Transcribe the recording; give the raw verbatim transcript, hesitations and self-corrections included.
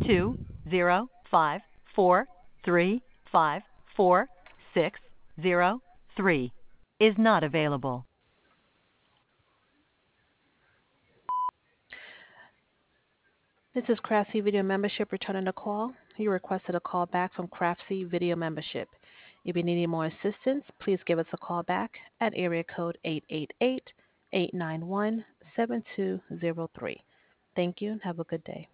two zero five four three five four six zero three is not available. This is Craftsy Video Membership returning a call. You requested a call back from Craftsy Video Membership. If you need any more assistance, please give us a call back at area code eight eight eight, eight nine one, seven two zero three. Thank you and have a good day.